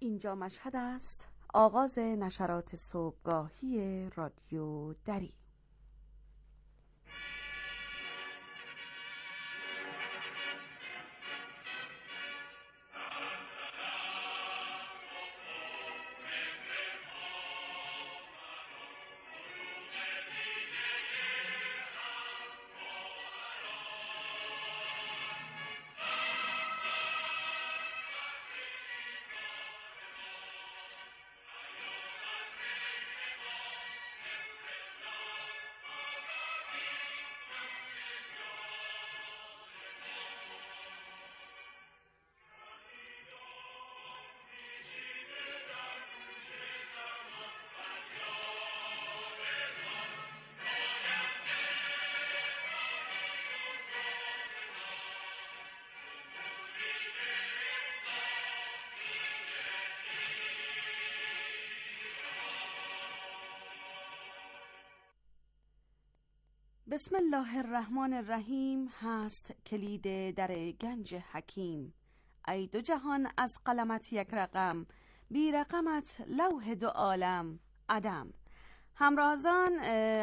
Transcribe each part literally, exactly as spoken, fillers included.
اینجا مشهد است. آغاز نشرات صبحگاهی رادیو دری. بسم الله الرحمن الرحیم هست کلید در گنج حکیم. ای دو جهان از قلمت یک رقم، بی رقمت لوح دو عالم عدم. همرازان،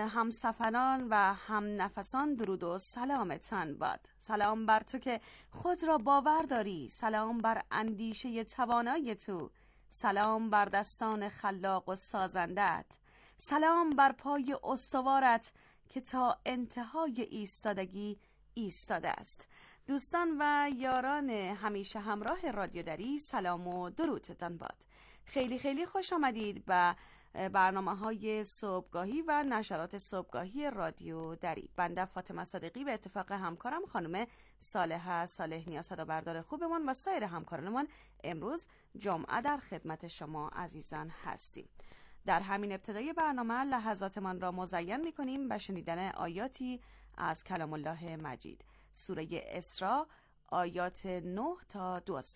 همسفران و هم نفسان درود و سلامتان باد. سلام بر تو که خود را باور داری، سلام بر اندیشه توانای تو، سلام بر دستان خلاق و سازندت، سلام بر پای استوارت که تا انتهای ایستادگی ایستاده است. دوستان و یاران همیشه همراه رادیو دری، سلام و درودتان باد. خیلی خیلی خوش آمدید به برنامه های صبحگاهی و نشرات صبحگاهی رادیو دری. بنده فاطمه صادقی به اتفاق همکارم خانم صالحه صالح نیا صدا بردار خوبمان و سایر همکارانمان امروز جمعه در خدمت شما عزیزان هستیم. در همین ابتدای برنامه لحظاتمان را مزین می‌کنیم به شنیدن آیاتی از کلام الله مجید، سوره اسراء، آیات نه تا دوازده.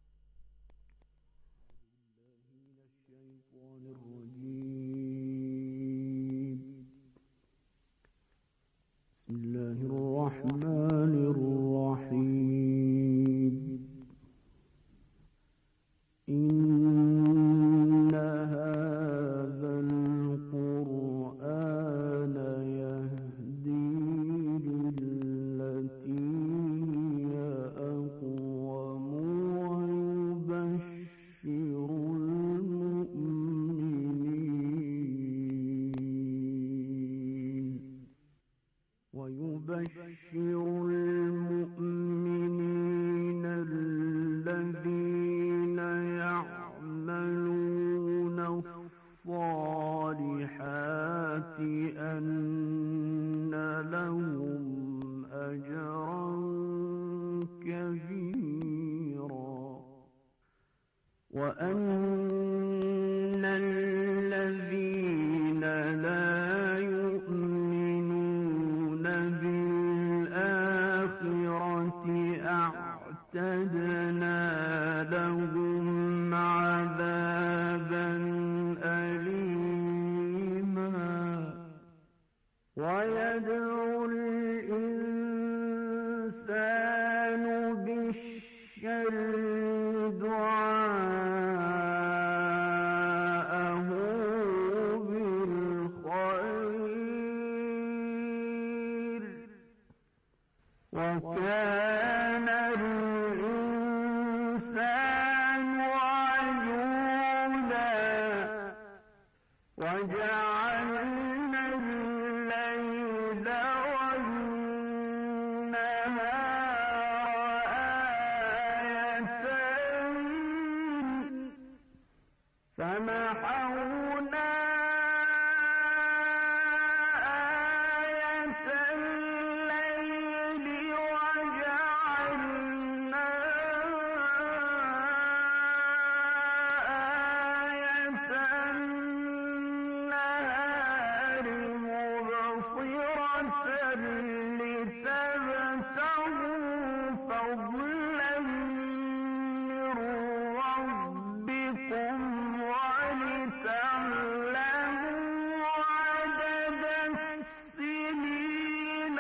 بسم الله الرحمن الرحیم. إن هذا القرآن يهدي للتي هي أقوم ويبشر المؤمنين ويبشر المؤمنين الذين يعملون الصالحات أن لهم أجرا كبيرا وأن الذين لا يؤمنون بالآخرة أعتدنا لهم عذابا أليما ويدعو الإنسان بالشر دعاءه بالخير وكان الإنسان عجولا وجعلنا الليل والنهار آيتين فمحونا آية الليل وجعلنا آية النهار مبصرة لتبتغوا فضلا من ربكم ولتعلموا عدد السنين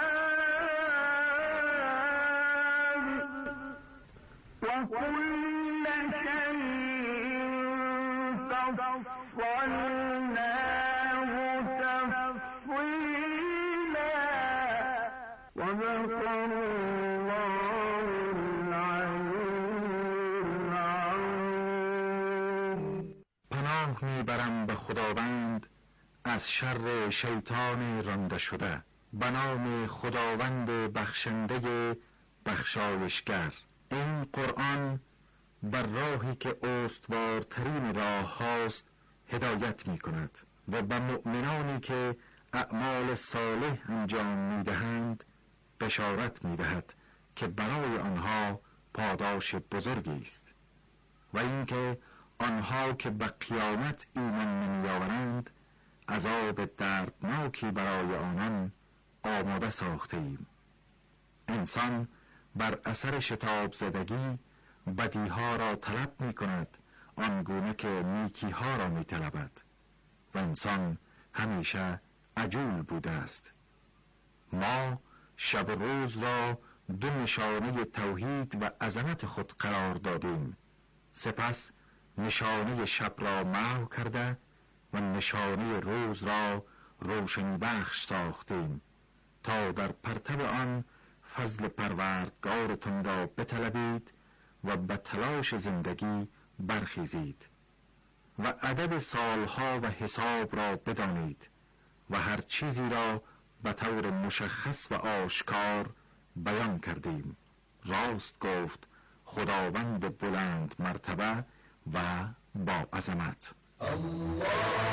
والحساب وكل پناه میبرم به خداوند از شر شیطان رانده شده. به نام خداوند بخشنده بخشایشگر. این قرآن بر راهی که استوارترین راه هاست هدایت می کند و به مؤمنانی که اعمال صالح انجام می دهند بشارت می دهد که برای آنها پاداش بزرگی است و اینکه آنها که به قیامت ایمان نمی آورند عذاب دردناکی برای آنان آماده ساخته ایم. انسان بر اثر شتاب زدگی بدیها را طلب می کند آنگونه که نیکیها را می طلبد و انسان همیشه عجول بوده است. ما شب و روز را دو نشانه توحید و عظمت خود قرار دادیم، سپس نشانه شب را محو کرده و نشانه روز را روشنی بخش ساختیم تا در پرتو آن فضل پروردگارتون را بطلبید و به تلاش زندگی برخیزید و عدد سالها و حساب را بدانید و هر چیزی را به طور مشخص و آشکار بیان کردیم. راست گفت خداوند بلند مرتبه و با عظمت. اللهم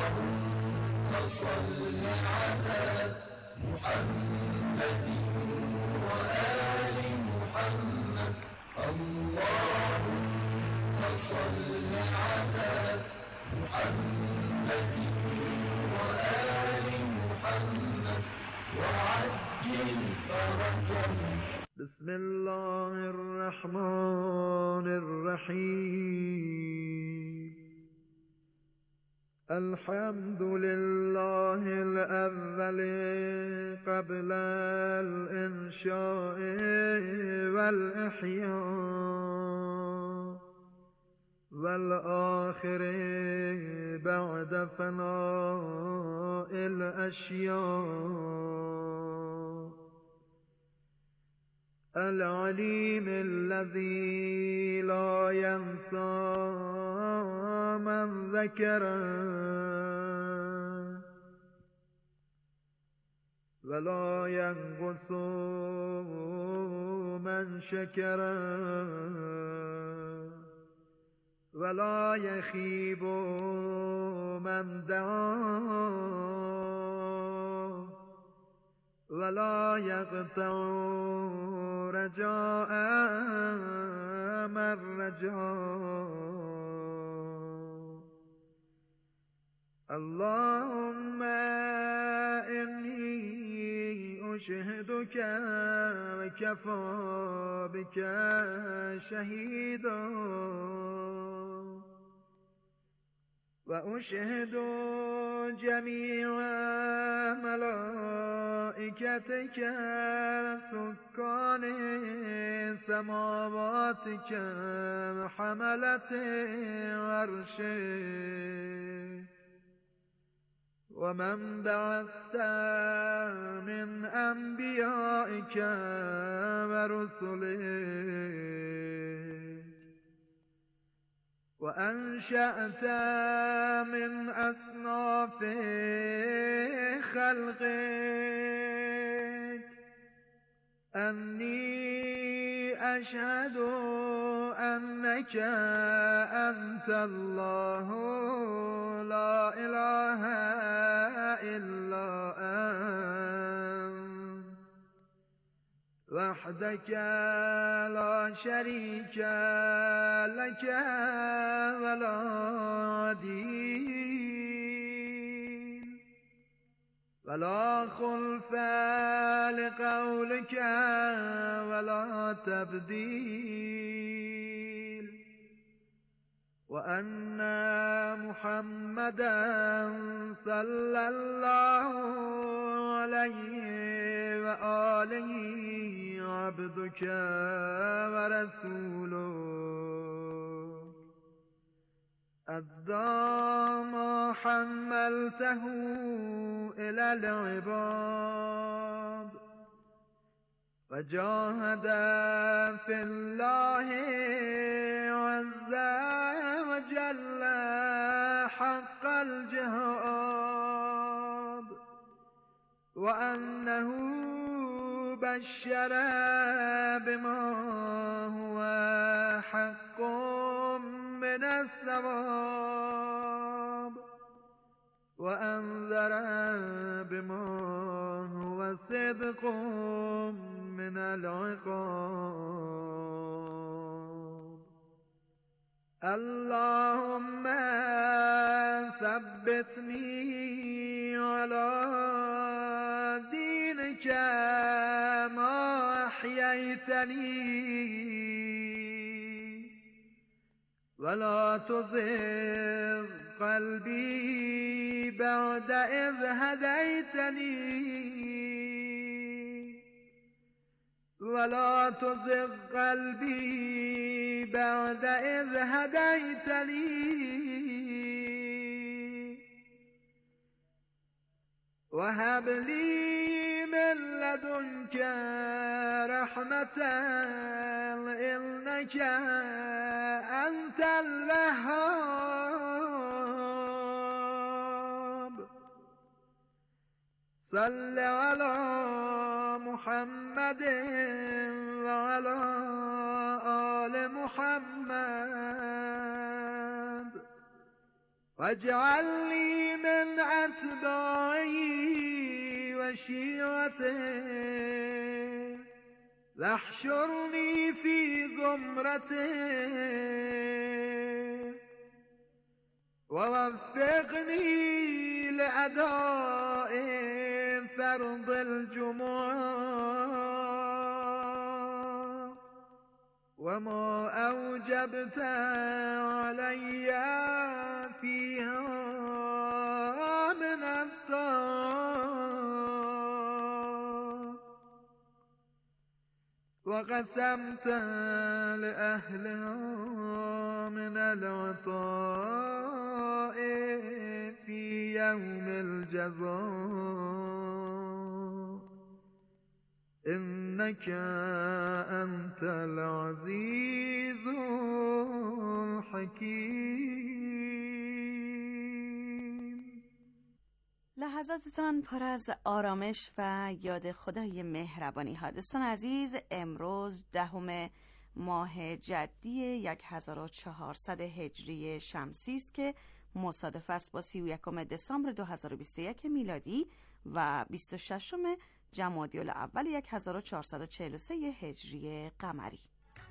صل على محمد و آل محمد. اللهم صل على محمد و آل محمد و عجل فرجهم. بسم الله الرحمن الرحیم. الحمد لله الأول قبل الإنشاء والإحياء والآخر بعد فناء الأشياء. العليم الذي لا ينسى من ذكره ولا ينقص من شكره ولا يخيب من دعاه ولا يقطع رجاء من رجاه. اللهم إني أشهدك وكفى بك شهيدا وأشهد جميع ملائكتك سكان سماواتك وحملة عرشك ومن بعثت من أنبيائك ورسلك وأنشأت من أصناف خلقك أني أشهد أنك أنت الله لا إله إلا أنت وحدك لا شريك لك ولا عديل ولا خلف لقولك ولا تبديل وأن محمدا صلى الله عليه وآله عبدك ورسوله أدى ما حملته إلى العباد وجاهد في الله عز وجل حق الجهاد وأنه بشر بما هو حق من الثواب وأنذر بما هو صدق من العقاب. اللهم ثبتني على دينك ما أحييتني ولا تزغ قلبي بعد إذ هديتني ولا تزغ قلبي بعد إذ هديتني وهب لي من لدنك رحمة إنك أنت الوهاب. صل على محمد وعلى آل محمد واجعل لي من أتباعه وشيعته واحشرني في زمرته ووفقني لأداء فرض الجمعة وما أوجبت علي فيها من الطاعات وقسمت لأهلها من العطاء في يوم الجزاء إنك أنت العزيز الحكيم. لحظاتتان پر از آرامش و یاد خدای مهربانی ها. دوستان عزیز، امروز دهم ماه جدی هزار و چهارصد هجری شمسی است که مصادف است با سی و یکم دسامبر دو هزار و بیست و یک میلادی و بیست و ششم جمادی الاول هزار و چهارصد و چهل و سه هجری قمری.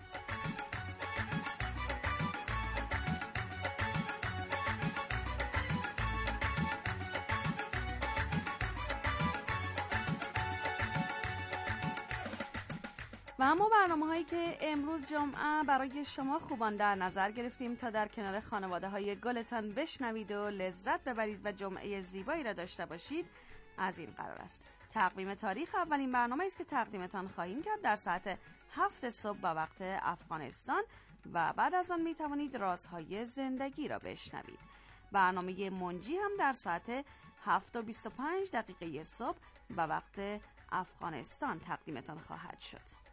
و اما برنامه هایی که امروز جمعه برای شما خوبان در نظر گرفتیم تا در کنار خانواده های گلتان بشنوید و لذت ببرید و جمعه زیبایی را داشته باشید از این قرار است. تقویم تاریخ اولین برنامه است که تقدیمتان خواهیم کرد در ساعت هفت صبح به وقت افغانستان و بعد از آن می توانید رازهای زندگی را بشنوید. برنامه منجی هم در ساعت هفت و بیست و پنج دقیقه صبح به وقت افغانستان تقدیمتان خواهد شد.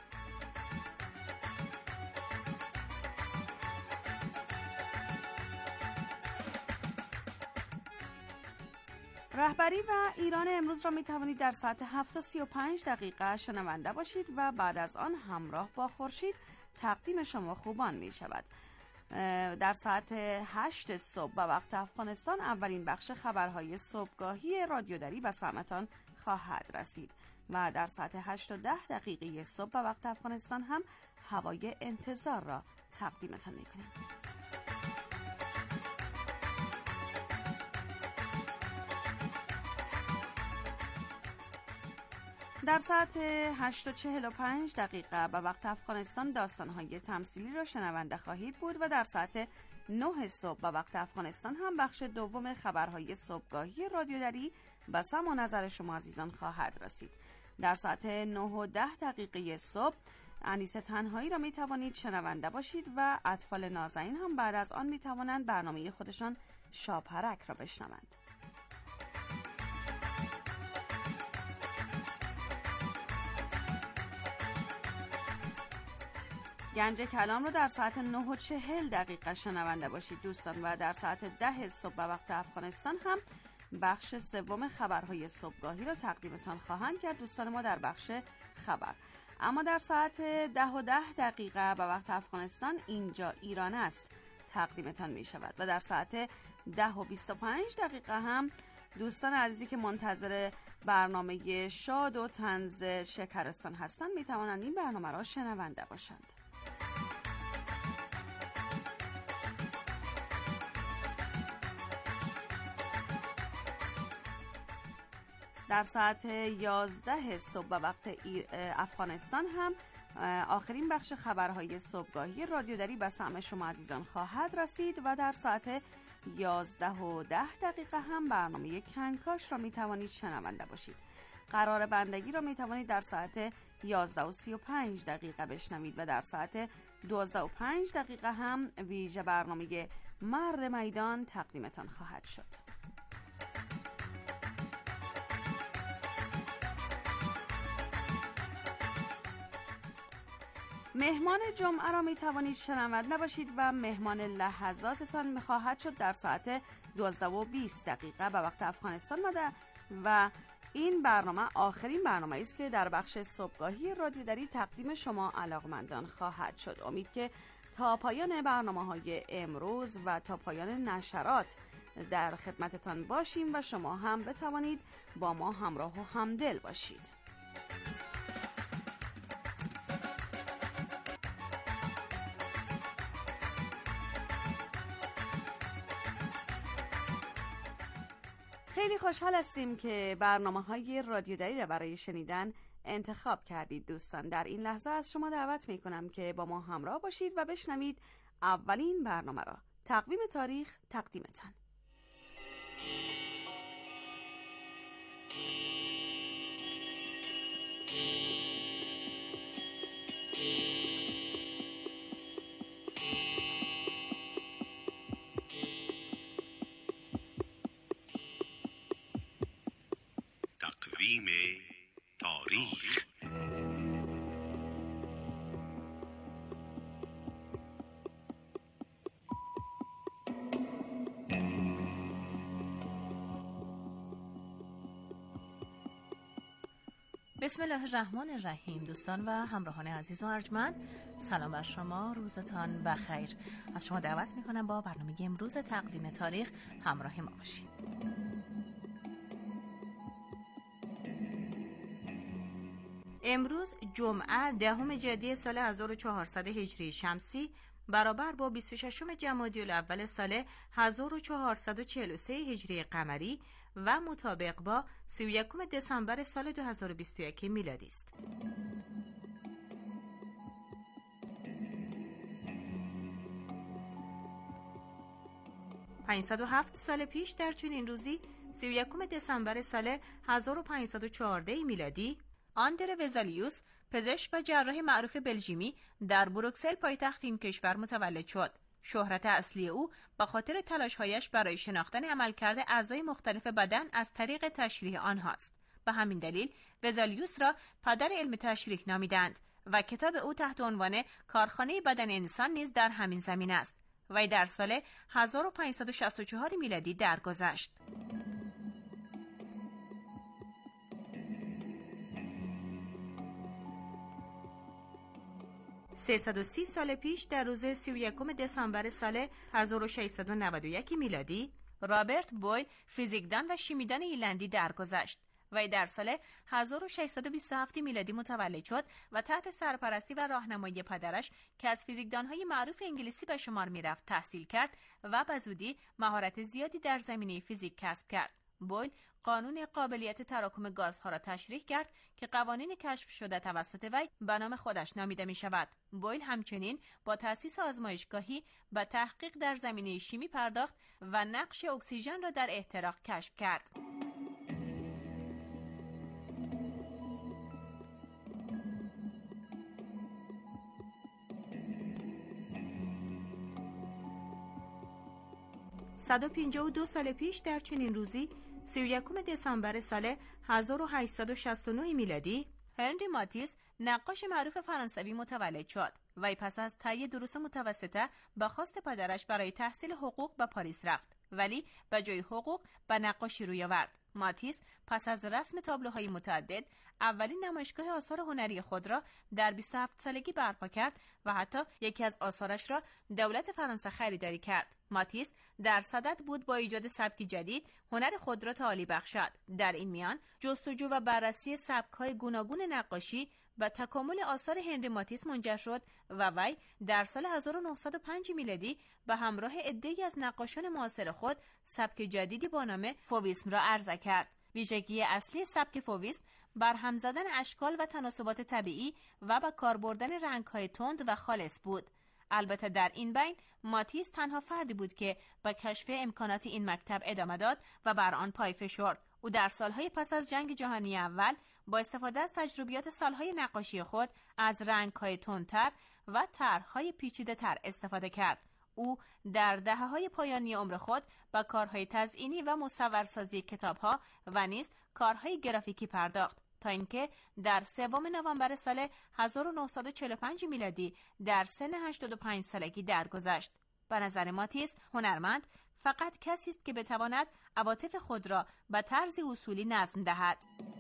رهبری و ایران امروز را می توانید در ساعت هفت و سی و پنج دقیقه شنونده باشید و بعد از آن همراه با خورشید تقدیم شما خوبان می شود. در ساعت هشت صبح به وقت افغانستان اولین بخش خبرهای صبحگاهی رادیودری به سمعتان خواهد رسید و در ساعت هشت و ده دقیقه صبح به وقت افغانستان هم هوای انتظار را تقدیمتان می کنیم. در ساعت هشت و چهل و پنج دقیقه به وقت افغانستان داستان‌های تمثیلی را شنونده خواهید بود و در ساعت نه صبح به وقت افغانستان هم بخش دوم خبرهای صبحگاهی رادیودری به سمع و نظر شما عزیزان خواهد رسید. در ساعت نه و ده دقیقه صبح انیسه تنهایی را می توانید شنونده باشید و اطفال نازنین هم بعد از آن می توانند برنامه خودشان شاپرک را بشنوند. گنج کلام رو در ساعت نه و چهل دقیقه شنونده باشید دوستان و در ساعت ده صبح به وقت افغانستان هم بخش سوم خبرهای صبحگاهی رو تقدیمتان خواهند کرد دوستان ما در بخش خبر. اما در ساعت ده و ده دقیقه به وقت افغانستان اینجا ایران است تقدیمتان می شود و در ساعت ده و بیست و پنج دقیقه هم دوستان عزیزی که منتظر برنامه شاد و طنز شکرستان هستند می توانند این برنامه را شنونده باشند. در ساعت یازده صبح به وقت افغانستان هم آخرین بخش خبرهای صبحگاهی رادیودری به سمع شما عزیزان خواهد رسید و در ساعت یازده و ده دقیقه هم برنامه کنکاش را می توانید شنونده باشید. قرار بندگی را می توانید در ساعت یازده و سی و پنج دقیقه بشنوید و در ساعت دوازده و پنج دقیقه هم ویژه برنامه مرد میدان تقدیمتان خواهد شد. مهمان جمعه را می توانید شنونده باشید و مهمان لحظاتتان می خواهد شد در ساعت دوازده و بیست دقیقه به وقت افغانستان مده و این برنامه آخرین برنامه است که در بخش صبحگاهی رادیودری تقدیم شما علاقمندان خواهد شد. امید که تا پایان برنامه‌های امروز و تا پایان نشرات در خدمتتان باشیم و شما هم بتوانید با ما همراه و همدل باشید. خیلی خوشحال هستیم که برنامه‌های رادیودری را برای شنیدن انتخاب کردید دوستان. در این لحظه از شما دعوت می‌کنم که با ما همراه باشید و بشنوید اولین برنامه را. تقویم تاریخ تقدیمتان. تقویم تاریخ. بسم الله الرحمن الرحیم. دوستان و همراهان عزیز و ارجمند، سلام بر شما، روزتان بخیر. از شما دعوت میکنم با برنامه امروز تقویم تاریخ همراه ما باشید. امروز جمعه دهم جدی سال هزار و چهارصد هجری شمسی برابر با بیست و ششم جمادی الاول سال هزار و چهارصد و چهل و سه هجری قمری و مطابق با سی و یکم دسامبر سال دو هزار و بیست و یک میلادی است. پانصد و هفت سال پیش در چنین روزی سی و یکم دسامبر سال هزار و پانصد و چهارده میلادی آندره وزالیوس، پزشک و جراح معروف بلژیمی، در بروکسل پایتخت این کشور متولد شد. شهرت اصلی او به خاطر تلاش‌هایش برای شناختن عملکرد اعضای مختلف بدن از طریق تشریح آنهاست. به همین دلیل وزالیوس را پدر علم تشریح نامیدند و کتاب او تحت عنوان کارخانه بدن انسان نیز در همین زمینه است. وی در سال هزار و پانصد و شصت و چهار میلادی درگذشت. سیصد و سی سال پیش در روز سی و یکم دسامبر سال هزار و ششصد و نود و یک میلادی رابرت بویل، فیزیکدان و شیمیدان ایرلندی درگذشت. وی در سال هزار و ششصد و بیست و هفت میلادی متولد شد و تحت سرپرستی و راهنمایی پدرش که از فیزیکدان‌های معروف انگلیسی به شمار می‌رفت تحصیل کرد و به زودی مهارت زیادی در زمینه فیزیک کسب کرد. بویل قانون قابلیت تراکم گازها را تشریح کرد که قوانین کشف شده توسط وی به نام خودش نامیده می شود. بویل همچنین با تأسیس آزمایشگاهی به تحقیق در زمینه شیمی پرداخت و نقش اکسیژن را در احتراق کشف کرد. صد و پنجاه و دو سال پیش در چنین روزی سی و یکم دسامبر سال هزار و هشتصد و شصت و نه میلادی هنری ماتیس نقاش معروف فرانسوی متولد شد. وی پس از طی دروس متوسطه به خواست پدرش برای تحصیل حقوق به پاریس رفت، ولی به جای حقوق به نقاشی روی آورد. ماتیس پس از رسم تابلوهای متعدد اولین نمایشگاه آثار هنری خود را در بیست و هفت سالگی برپا کرد و حتی یکی از آثارش را دولت فرانسه خریداری کرد. ماتیس در صدد بود با ایجاد سبکی جدید هنر خود را تعالی بخشد. در این میان جستجو و بررسی سبک‌های گوناگون نقاشی و تکامل آثار هنری ماتیس منجر شد و وی در سال هزار و نهصد و پنج میلادی به همراه عده‌ای از نقاشان معاصر خود سبک جدیدی با نام فوویسم را عرضه کرد. ویژگی اصلی سبک فوویسم برهم زدن اشکال و تناسبات طبیعی و به کار بردن رنگ‌های تند و خالص بود. البته در این بین ماتیس تنها فردی بود که به کشف امکانات این مکتب ادامه داد و بر آن پای فشرد. او در سالهای پس از جنگ جهانی اول با استفاده از تجربیات سالهای نقاشی خود از رنگ‌های تندتر و طرح‌های پیچیده‌تر استفاده کرد. او در دهه‌های پایانی عمر خود با کارهای تزئینی و مصورسازی کتاب‌ها و نیز کارهای گرافیکی پرداخت تا اینکه در سوم نوامبر سال هزار و نهصد و چهل و پنج میلادی در سن هشتاد و پنج سالگی درگذشت. به نظر ماتیس هنرمند فقط کسی است که بتواند عواطف خود را به طرزی اصولی نظم دهد.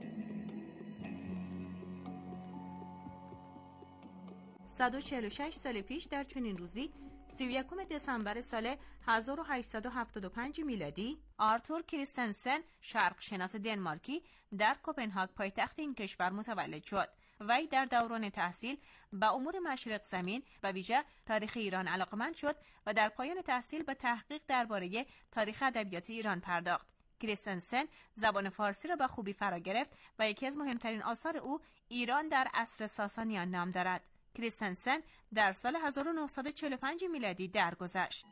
صد و چهل و شش سال پیش در چنین روزی سی و یکم دسامبر سال هزار و هشتصد و هفتاد و پنج میلادی آرتور کریستنسن شرق شناس دنمارکی در کوپنهاگ پایتخت این کشور متولد شد. وی در دوران تحصیل به امور مشرق زمین و ویژه تاریخ ایران علاقمند شد و در پایان تحصیل به تحقیق درباره تاریخ ادبیات ایران پرداخت. کریستنسن زبان فارسی را به خوبی فرا گرفت و یکی از مهمترین آثار او ایران در عصر ساسانیان نام دارد. کریستنسن در سال هزار و نهصد و چهل و پنج میلادی درگذشت.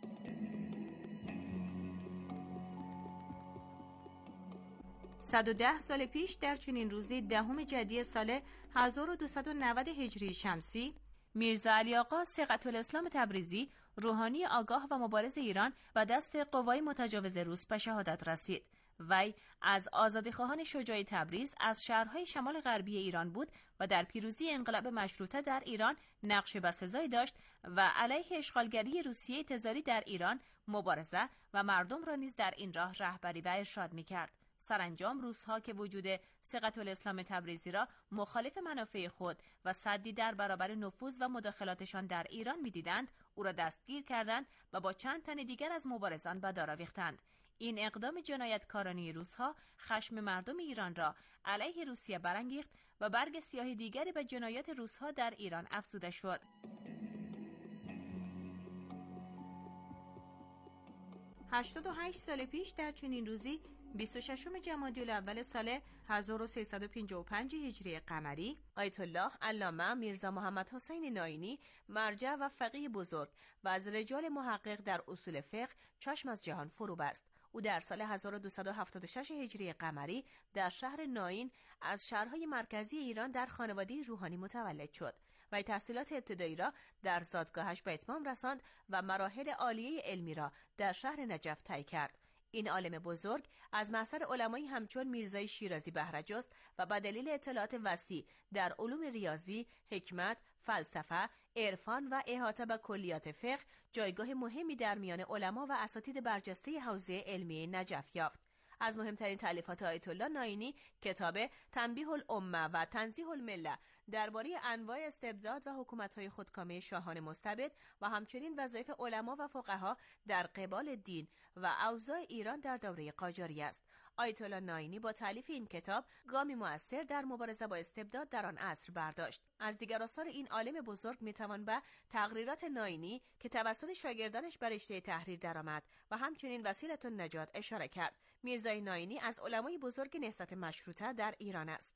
صد و ده سال پیش در چنین روزی دهم جدی سال هزار و دویست و نود هجری شمسی میرزا علی آقا صیغةالاسلام تبریزی روحانی آگاه و مبارز ایران و دست قوای متجاوز روس به شهادت رسید. وی از آزادیخواهان شجاع تبریز از شهرهای شمال غربی ایران بود و در پیروزی انقلاب مشروطه در ایران نقش بسزایی داشت و علیه اشغالگری روسیه تزاری در ایران مبارزه و مردم را نیز در این راه رهبری و ارشاد می‌کرد. سرانجام روس‌ها که وجود صیغةالاسلام تبریزی را مخالف منافع خود و سدی در برابر نفوذ و مداخلاتشان در ایران می‌دیدند، او را دستگیر کردند و با چند تن دیگر از مبارزان به دار آویختند. این اقدام جنایتکارانه روس‌ها خشم مردم ایران را علیه روسیه برانگیخت و برگ سیاه دیگری به جنایات روس‌ها در ایران افزوده شد. هشتاد و هشت سال پیش در چنین روزی بیست و ششم جمادی الاول سال هزار و سیصد و پنجاه و پنج هجری قمری آیت الله علامه میرزا محمد حسین ناینی مرجع و فقیه بزرگ و از رجال محقق در اصول فقه چشم از جهان فرو بست. او در سال هزار و دویست و هفتاد و شش هجری قمری در شهر ناین از شهرهای مرکزی ایران در خانواده روحانی متولد شد و تحصیلات ابتدایی را در زادگاهش به اتمام رساند و مراحل عالیه علمی را در شهر نجف طی کرد. این عالم بزرگ از محصل علمایی همچون میرزای شیرازی بهره جست و به دلیل اطلاعات وسیع در علوم ریاضی، حکمت، فلسفه، عرفان و احاطه به کلیات فقه جایگاه مهمی در میان علما و اساتید برجسته حوزه علمی نجف یافت. از مهمترین تألیفات آیت الله ناینی کتاب تنبیه الامه و تنزیه المله درباره انواع استبداد و حکومت‌های خودکامه شاهان مستبد و همچنین وظایف علما و فقها در قبال دین و اوضاع ایران در دوره قاجاری است. آیت الله ناینی با تألیف این کتاب گامی مؤثر در مبارزه با استبداد در آن عصر برداشت. از دیگر آثار این عالم بزرگ میتوان به تقریرات ناینی که توسط شاگردانش بر رشته تحریر درآمد و همچنین وسیلة النجات اشاره کرد. میرزای ناینی از علمای بزرگ نهضت مشروطه در ایران است.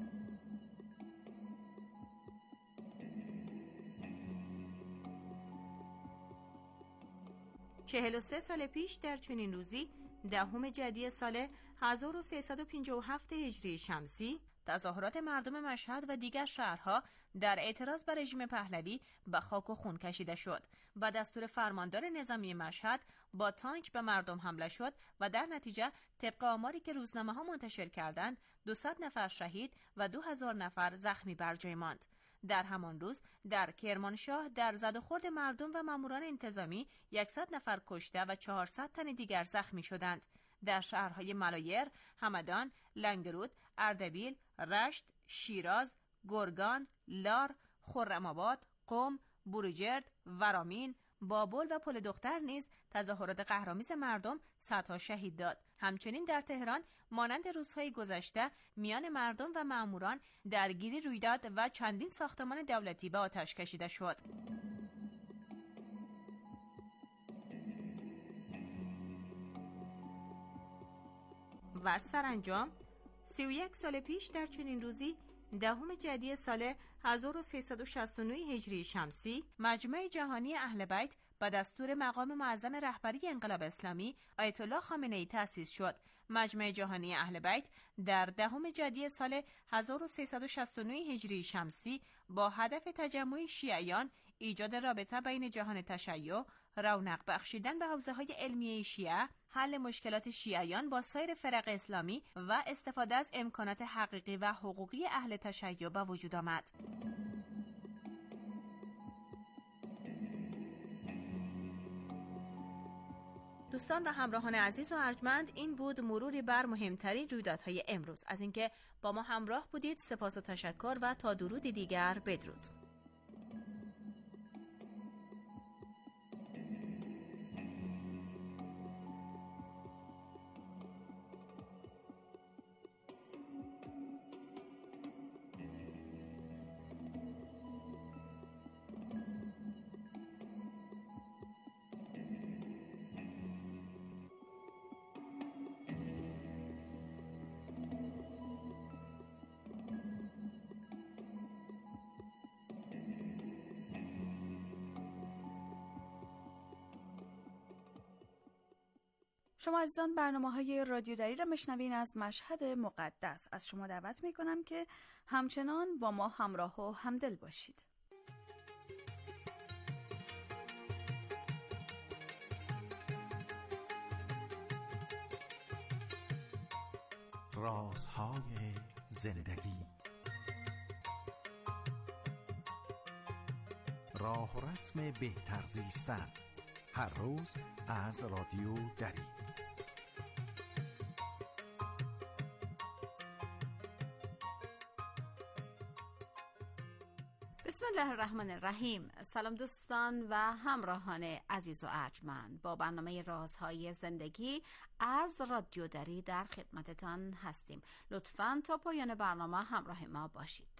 چهل و سه سال پیش در چنین روزی دهم جدی سال هزار و سیصد و پنجاه و هفت هجری شمسی تظاهرات مردم مشهد و دیگر شهرها در اعتراض بر رژیم پهلوی به خاک و خون کشیده شد و دستور فرماندار نظامی مشهد با تانک به مردم حمله شد و در نتیجه طبق آماری که روزنامه‌ها منتشر کردند دویست نفر شهید و دو هزار نفر زخمی بر جای ماند. در همان روز در کرمانشاه در زد و خورد مردم و ماموران انتظامی صد نفر کشته و چهارصد تن دیگر زخمی شدند. در شهرهای ملایر، همدان، لنگرود، اردبیل، رشت، شیراز، گرگان، لار، خرم‌آباد، قم، بروجرد، ورامین، بابل و پل دختر نیز تظاهرات قهرآمیز مردم صدها شهید داد. همچنین در تهران مانند روزهای گذشته میان مردم و ماموران درگیری روی داد و چندین ساختمان دولتی به آتش کشیده شد. و سرانجام سی و یک سال پیش در چنین روزی دهم جدی سال هزار و سیصد و شصت و نه هجری شمسی مجمع جهانی اهل بیت با دستور مقام معظم رهبری انقلاب اسلامی آیت الله خامنه‌ای تأسیس شد. مجمع جهانی اهل بیت در دهم جدی سال هزار و سیصد و شصت و نه هجری شمسی با هدف تجمع شیعیان، ایجاد رابطه بین جهان تشیع، رونق بخشیدن به حوزه‌های علمیه شیعه، حل مشکلات شیعیان با سایر فرق اسلامی و استفاده از امکانات حقیقی و حقوقی اهل تشیع به وجود آمد. دوستان و همراهان عزیز و ارجمند، این بود مروری بر مهمترین رویدادهای امروز. از اینکه با ما همراه بودید سپاس و تشکر و تا درودی دیگر بدرود. شما عزیزان برنامه‌های رادیو دری را میشنوین از مشهد مقدس. از شما دعوت میکنم که همچنان با ما همراه و همدل باشید. رازهای زندگی، راه و رسم بهتر زیستن، هر روز از رادیو دری. بسم الله الرحمن الرحیم. سلام دوستان و همراهان عزیز و ارجمند، با برنامه رازهای زندگی از رادیو دری در خدمتتان هستیم. لطفاً تا پایان برنامه همراه ما باشید.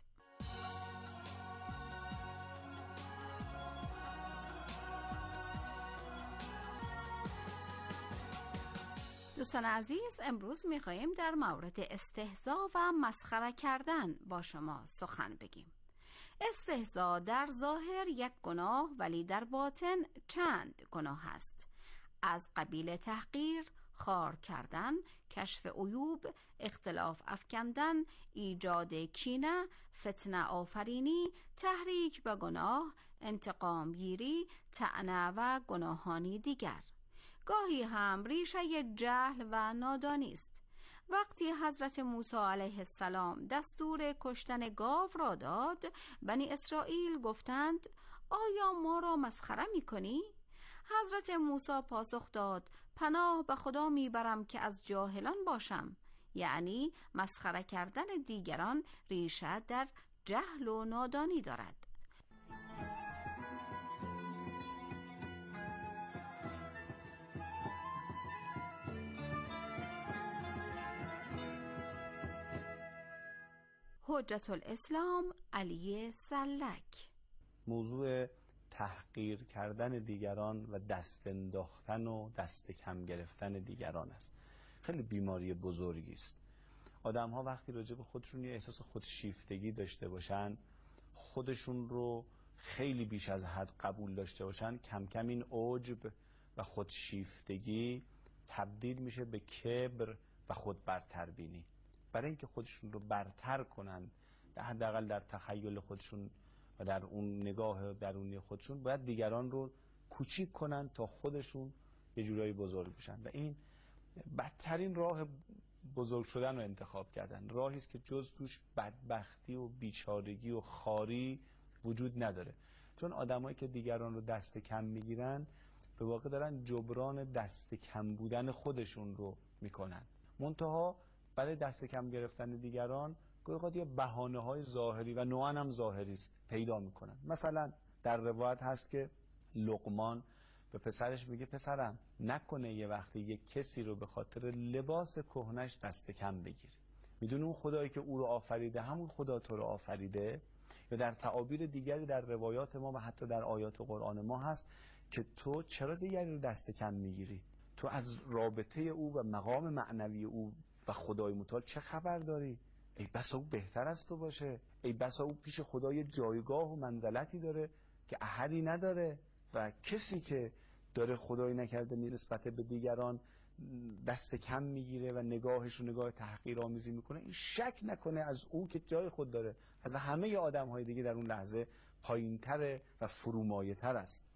دوستان عزیز، امروز می‌خواهیم در مورد استهزا و مسخره کردن با شما سخن بگیم. استهزا در ظاهر یک گناه ولی در باطن چند گناه است. از قبیل تحقیر، خار کردن، کشف عیوب، اختلاف افکندن، ایجاد کینه، فتنه آفرینی، تحریک به گناه، انتقام گیری، طعنه و گناهانی دیگر. گاهی هم ریشه جهل و نادانی است. وقتی حضرت موسی علیه السلام دستور کشتن گاو را داد، بنی اسرائیل گفتند آیا ما را مسخره می کنی؟ حضرت موسی پاسخ داد پناه به خدا می برم که از جاهلان باشم. یعنی مسخره کردن دیگران ریشه در جهل و نادانی دارد. حجت الاسلام علی سلک. موضوع تحقیر کردن دیگران و دست انداختن و دست کم گرفتن دیگران است. خیلی بیماری بزرگی است. آدم ها وقتی راجع به خودشون یه احساس خودشیفتگی داشته باشن، خودشون رو خیلی بیش از حد قبول داشته باشن، کم کم این عجب و خودشیفتگی تبدیل میشه به کبر و خود برتربینی. برای اینکه خودشون رو برتر کنن، حداقل در تخیل خودشون و در اون نگاه درونی خودشون، باید دیگران رو کوچیک کنن تا خودشون یه جورایی بزرگ بشن و این بدترین راه بزرگ شدن رو انتخاب کردن. راهی است که جز توش بدبختی و بیچارگی و خاری وجود نداره، چون آدمایی که دیگران رو دست کم میگیرن به واقع دارن جبران دست کم بودن خودشون رو میکنن. منتها برای دست کم گرفتن دیگران گاهی اوقات یه بهانه‌های ظاهری و نوعاً هم ظاهری است پیدا میکنن. مثلا در روایت هست که لقمان به پسرش میگه پسرم نکنه یه وقتی یه کسی رو به خاطر لباس کهنش دست کم بگیری. میدونه اون خدایی که او رو آفریده همون خدا تو رو آفریده. یا در تعابیر دیگری در روایات ما و حتی در آیات قرآن ما هست که تو چرا دیگری رو دست کم میگیری؟ تو از رابطه او و مقام معنوی او و خدای متعال چه خبر داری؟ ای بسا او بهتر از تو باشه، ای بسا او پیش خدای جایگاه و منزلتی داره که احدی نداره. و کسی که داره خدایی نکرده نسبت به دیگران دست کم میگیره و نگاهش رو نگاه تحقیرآمیزی میکنه، این شک نکنه از او که جای خود داره از همه آدم‌های دیگه در اون لحظه پایین‌تر و فرومایه‌تر است.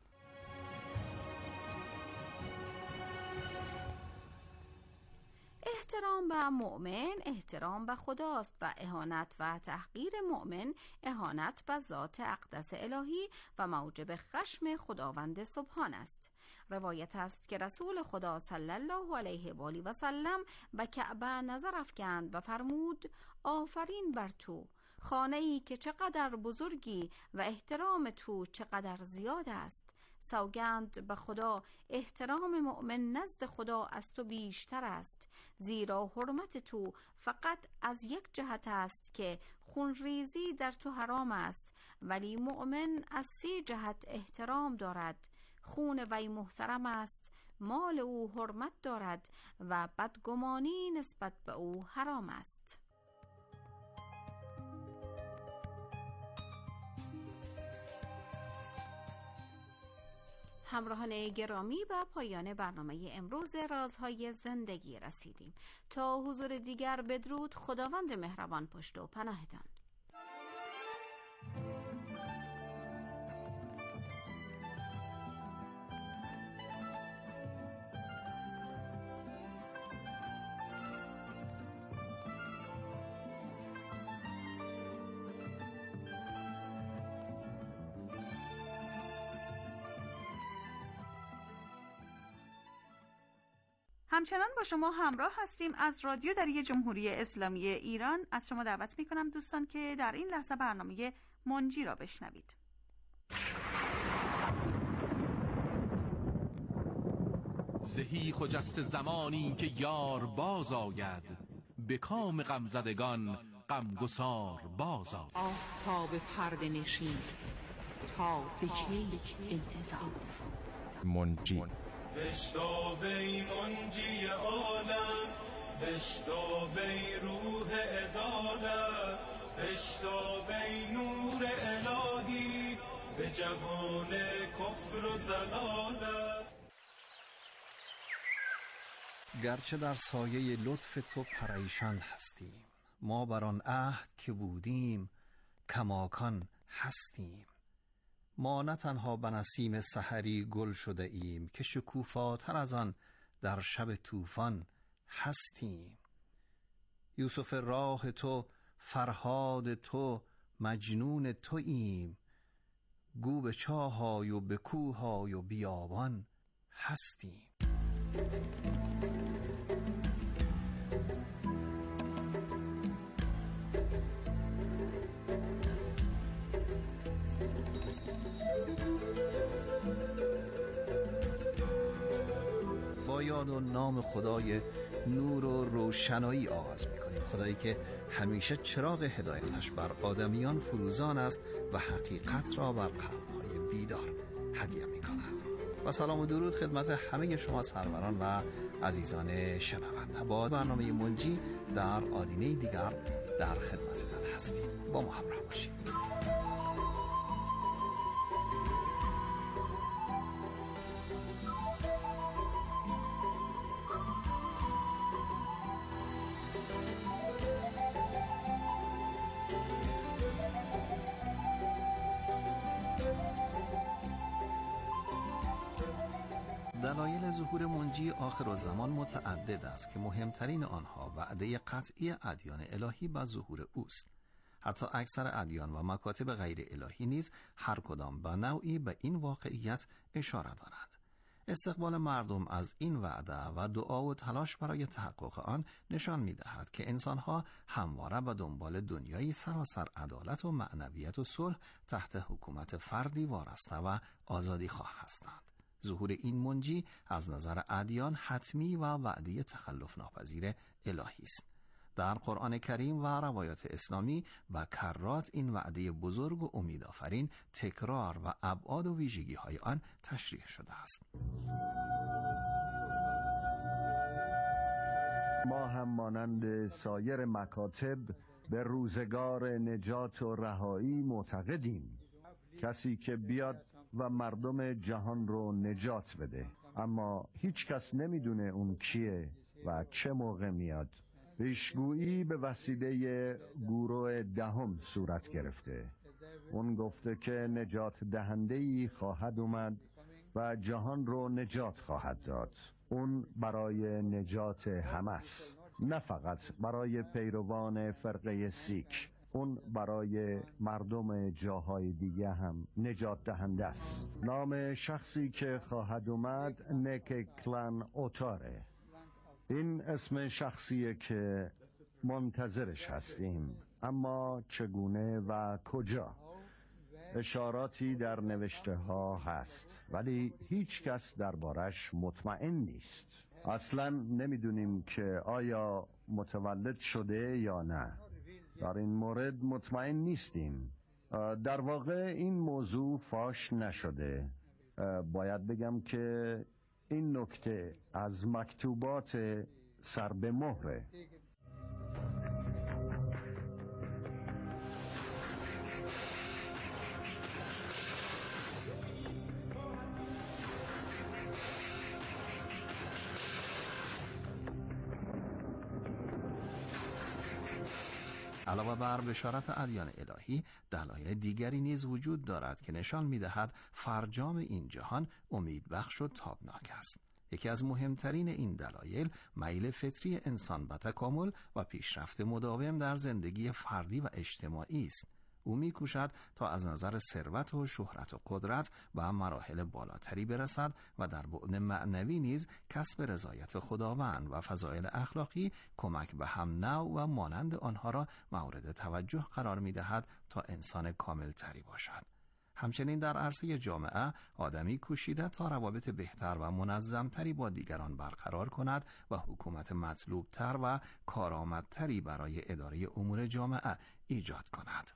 احترام به مؤمن احترام به خداست و اهانت و تحقیر مؤمن اهانت به ذات اقدس الهی و موجب خشم خداوند سبحان است. روایت است که رسول خدا صلی الله علیه و آله و سلم به کعبه نظر افکند و فرمود آفرین بر تو، خانه‌ای که چقدر بزرگی و احترام تو چقدر زیاد است. سوگند به خدا احترام مؤمن نزد خدا از تو بیشتر است، زیرا حرمت تو فقط از یک جهت است که خونریزی در تو حرام است، ولی مؤمن از سی جهت احترام دارد. خون وی محترم است، مال او حرمت دارد و بدگمانی نسبت به او حرام است. همراهان گرامی، به پایان برنامه امروز رازهای زندگی رسیدیم. تا حضور دیگر بدرود، خداوند مهربان پشت و پناهتان. همچنان با شما همراه هستیم از رادیو دری جمهوری اسلامی ایران. از شما دعوت میکنم دوستان که در این لحظه برنامه منجی را بشنوید. زهی خجست زمانی که یار باز آید، به کام غمزدگان غمگسار باز آید. آفتاب پرده نشین تا به کی انتظار؟ منجی بشتاب ای منجی عالم، بشتاب ای روح عدالت، بشتاب ای نور الهی به جهان کفر و ضلالت. گرچه در سایه لطف تو پریشان هستیم، ما بر آن عهد که بودیم کماکان هستیم. ما نه تنها به نسیم سحری گل شده ایم که شکوفاتر از آن در شب طوفان هستیم. یوسف راه تو، فرهاد تو، مجنون توییم، گو به چاهای و به کوهای و بیابان هستیم. با یاد و نام خدای نور و روشنایی آغاز می‌کنیم، خدایی که همیشه چراغ هدایتش بر آدمیان فروزان است و حقیقت را بر قلب‌های بیدار هدیه می‌کند. و سلام و درود خدمت همه شما سروران و عزیزان شنونده. با برنامه منجی در آدینه دیگر در خدمتتان هستیم. با ما همراه باشید. دلایل ظهور منجی آخرالزمان متعدد است که مهمترین آنها وعده قطعی ادیان الهی به ظهور اوست. حتی اکثر ادیان و مکاتب غیر الهی نیز هر کدام به نوعی به این واقعیت اشاره دارند. استقبال مردم از این وعده و دعا و تلاش برای تحقق آن نشان می‌دهد که انسان‌ها همواره به دنبال دنیایی سراسر عدالت و معنویت و صلح تحت حکومت فردی وارسته و آزادی خواه هستند. ظهور این منجی از نظر ادیان حتمی و وعده تخلف ناپذیر الهی است. در قرآن کریم و روایات اسلامی و کرات این وعده بزرگ و امیدآفرین تکرار و ابعاد و ویژگی‌های آن تشریح شده است. ما هم مانند سایر مکاتب به روزگار نجات و رهایی معتقدیم. کسی که بیاد و مردم جهان رو نجات بده، اما هیچ کس نمیدونه اون کیه و چه موقع میاد. پیشگویی به وسیله گروه دهم صورت گرفته. اون گفته که نجات دهنده‌ای خواهد اومد و جهان رو نجات خواهد داد. اون برای نجات همه است، نه فقط برای پیروان فرقه سیک. اون برای مردم جاهای دیگه هم نجات دهنده است. نام شخصی که خواهد اومد نک کلان اوتاره. این اسم شخصیه که منتظرش هستیم، اما چگونه و کجا؟ اشاراتی در نوشته ها هست، ولی هیچ کس دربارش مطمئن نیست. اصلا نمیدونیم که آیا متولد شده یا نه. در این مورد مطمئن نیستیم. در واقع این موضوع فاش نشده. باید بگم که این نکته از مکتوبات سر به مهره. علاوه بر بشارت ادیان الهی، دلایل دیگری نیز وجود دارد که نشان می‌دهد فرجام این جهان امیدبخش و تابناک است. یکی از مهمترین این دلایل میل فطری انسان به تکامل و پیشرفت مداوم در زندگی فردی و اجتماعی است. او می‌کوشد تا از نظر ثروت و شهرت و قدرت و مراحل بالاتری برسد و در بعد معنوی نیز کسب رضایت خداوند و فضایل اخلاقی کمک به هم نوع و مانند آنها را مورد توجه قرار می‌دهد تا انسان کامل‌تری باشد. همچنین در عرصه جامعه آدمی کوشیده تا روابط بهتر و منظمتری با دیگران برقرار کند و حکومت مطلوبتر و کارآمدتری برای اداره امور جامعه ایجاد کند.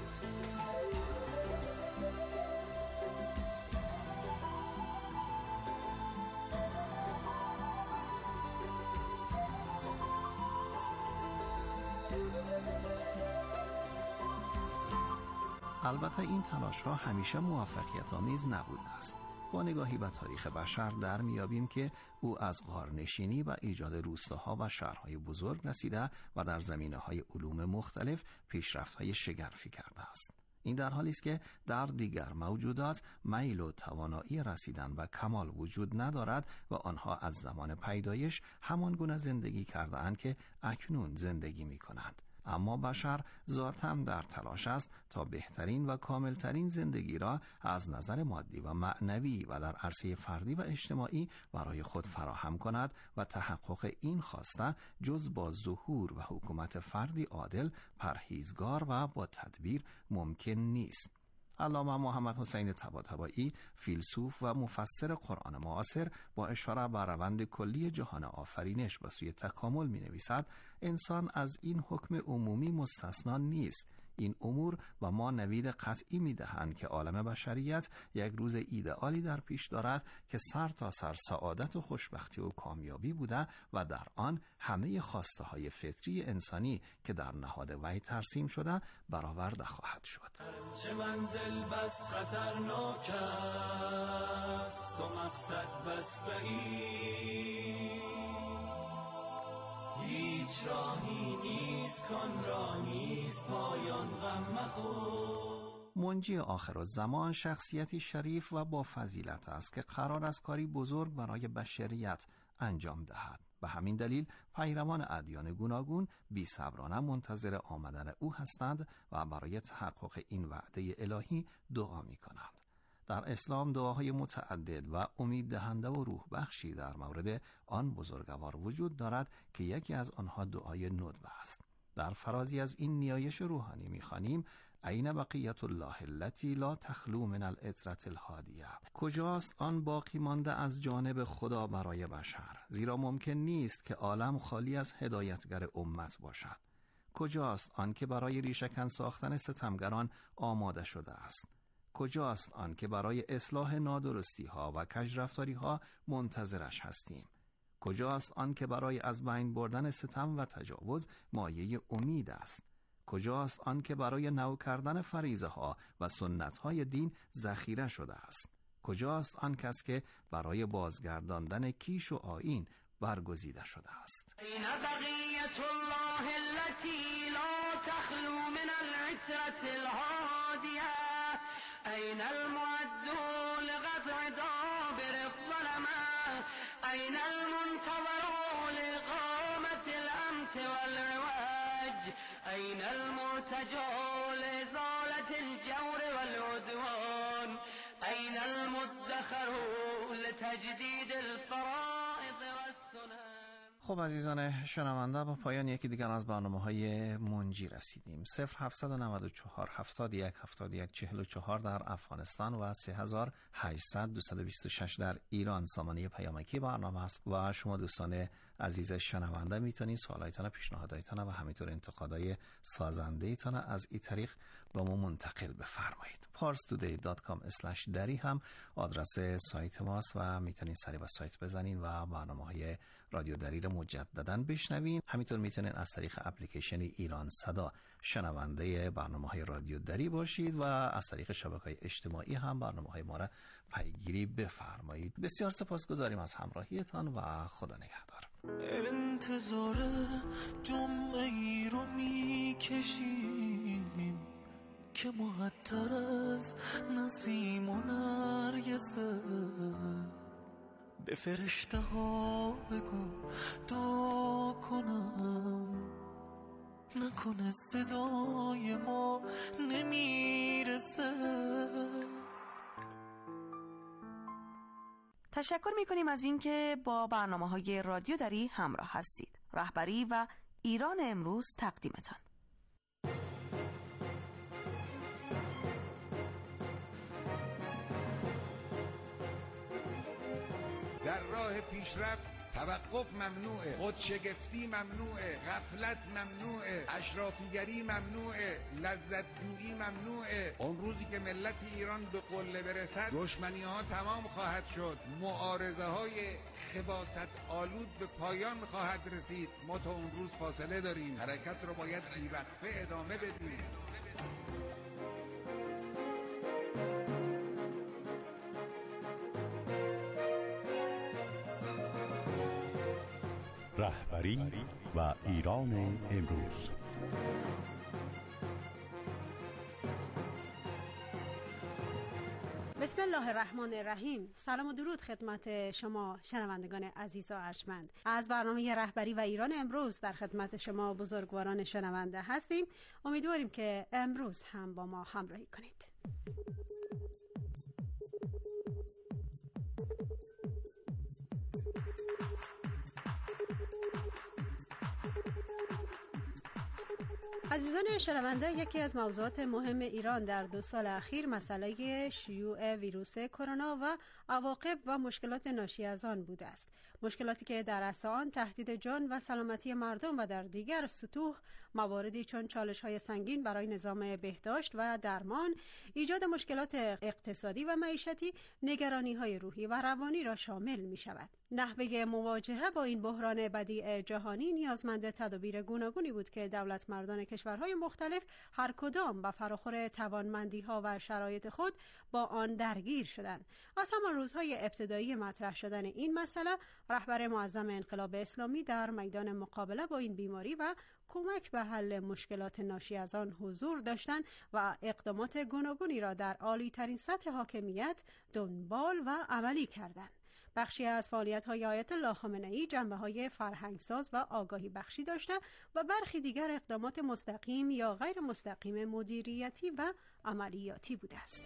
البته این تلاش ها همیشه موفقیت آمیز نبوده است. با نگاهی به تاریخ بشر در میابیم که او از غارنشینی و ایجاد روستاها و شهرهای بزرگ رسیده و در زمینه‌های علوم مختلف پیشرفت‌های شگرفی کرده است. این در حالی است که در دیگر موجودات میل و توانایی رسیدن و کمال وجود ندارد و آنها از زمان پیدایش همان گونه زندگی کرده اند که اکنون زندگی می کنند. اما بشر ذاتاً در تلاش است تا بهترین و کاملترین زندگی را از نظر مادی و معنوی و در عرصه فردی و اجتماعی برای خود فراهم کند و تحقق این خواسته جز با ظهور و حکومت فردی عادل، پرهیزگار و با تدبیر ممکن نیست. علامه محمد حسین طباطبایی، فیلسوف و مفسر قرآن معاصر، با اشاره به روند کلی جهان آفرینش و سوی تکامل می نویسد: انسان از این حکم عمومی مستثنا نیست. این امور و ما نوید قطعی می دهند که عالم بشریت یک روز ایدئالی در پیش دارد که سر تا سر سعادت و خوشبختی و کامیابی بوده و در آن همه خواسته های فطری انسانی که در نهاد وحی ترسیم شده برآورده خواهد شد. چه منزل بس خطرناک است و مقصد بس بعید، هیچ راهی نیست کان را نیست پایان، غم مخور منجی آخرالزمان شخصیتی شریف و با فضیلت است که قرار است کاری بزرگ برای بشریت انجام دهد. به همین دلیل پیروان ادیان گوناگون بی‌صبرانه منتظر آمدن او هستند و برای تحقق این وعده الهی دعا می‌کنند. در اسلام دعاهای متعدد و امید دهنده و روح بخشی در مورد آن بزرگوار وجود دارد که یکی از آنها دعای ندبه است. در فرازی از این نیایش روحانی می‌خوانیم: این بقیت الله التي لا تخلو من العطرة الهادیه. کجاست آن باقی مانده از جانب خدا برای بشر؟ زیرا ممکن نیست که عالم خالی از هدایتگر امت باشد. کجاست آن که برای ریشه‌کن ساختن ستمگران آماده شده است؟ کجاست آن که برای اصلاح نادرستی ها و کژرفتاری ها منتظرش هستیم؟ کجاست آن که برای از بین بردن ستم و تجاوز مایه امید است؟ کجاست آن که برای نو کردن فریضه ها و سنت های دین ذخیره شده است؟ کجاست آن کس که برای بازگرداندن کیش و آیین برگزیده شده است؟ این بقیت الله التي لا تخلو من العطرة الهادیه. این المعد لقطع دابر الظلمه. این المنتظر لإقامة الأمت والعواج. این المرتجى لإزالة الجور والعدوان. این المدخر لتجدید الفرائض والسنن. خب عزیزان شنونده، با پایان یکی دیگر از برنامه‌های منجی رسیدیم. صفر هفتصد و نود و چهار هفتاد و یک هفتاد و یک چهل و چهار در افغانستان و سه هزار و هشتصد دویست و بیست و شش در ایران سامانه پیامکی برنامه است و شما دوستان عزیز شنونده میتونید سوالایتان، پیشنهاداتتان و همینطور انتقادهای سازنده‌ایتان از این طریق با ما منتقل بفرمایید. پارس تودی دات کام اسلش دری هم آدرس سایت ماست و میتونید سری به سایت بزنین و برنامه‌های رادیو دری رو مجدداً بشنوین. همینطور میتونید از طریق اپلیکیشن ایران صدا شنونده برنامه‌های رادیو دری باشید و از طریق شبکه‌های اجتماعی هم برنامه‌های ما را پیگیری بفرمایید. بسیار سپاسگزاریم از همراهیتان و خدا نگهدار. انتظار جمعه ای رو میکشیم که معطر از نسیم و نرگسه. به فرشته ها بگو دعا کنم، نکنه صدای ما نمیرسه. تشکر میکنیم از اینکه با برنامه‌های رادیو دری همراه هستید. رهبری و ایران امروز تقدیمتان. در راه پیشرفت توقف ممنوعه، خودشگفتی ممنوعه، غفلت ممنوعه، اشرافیگری ممنوعه، لذت جویی ممنوعه. اون روزی که ملت ایران به قله برسد دشمنی ها تمام خواهد شد، معارضه های خباثت آلود به پایان خواهد رسید. ما تا اون روز فاصله داریم، حرکت رو باید بی‌وقفه ادامه بدیم. رهبری و ایران امروز. بسم الله الرحمن الرحیم. سلام و درود خدمت شما شنوندگان عزیز و ارجمند. از برنامه رهبری و ایران امروز در خدمت شما بزرگواران شنونده هستیم. امیدواریم که امروز هم با ما همراهی کنید. عزیزان شنونده، یکی از موضوعات مهم ایران در دو سال اخیر مسئله شیوع ویروس کرونا و عواقب و مشکلات ناشی از آن بوده است. مشکلاتی که در اصل آن تهدید جان و سلامتی مردم و در دیگر سطوح مواردی چون چالش‌های سنگین برای نظام بهداشت و درمان، ایجاد مشکلات اقتصادی و معیشتی، نگرانی‌های روحی و روانی را شامل می‌شود. نحوه مواجهه با این بحران بدیع جهانی نیازمند تدابیر گوناگونی بود که دولت مردان کشور کشورهای مختلف هر کدام با فراخور توانمندی‌ها و شرایط خود با آن درگیر شدند. از همان روزهای ابتدایی مطرح شدن این مسئله، رهبر معظم انقلاب اسلامی در میدان مقابله با این بیماری و کمک به حل مشکلات ناشی از آن حضور داشتند و اقدامات گوناگونی را در عالی ترین سطح حاکمیت دنبال و عملی کردند. بخشی از فعالیت‌های آیت الله خامنه‌ای جنبه‌های فرهنگساز و آگاهی بخشی داشته و برخی دیگر اقدامات مستقیم یا غیر مستقیم مدیریتی و عملیاتی بوده است.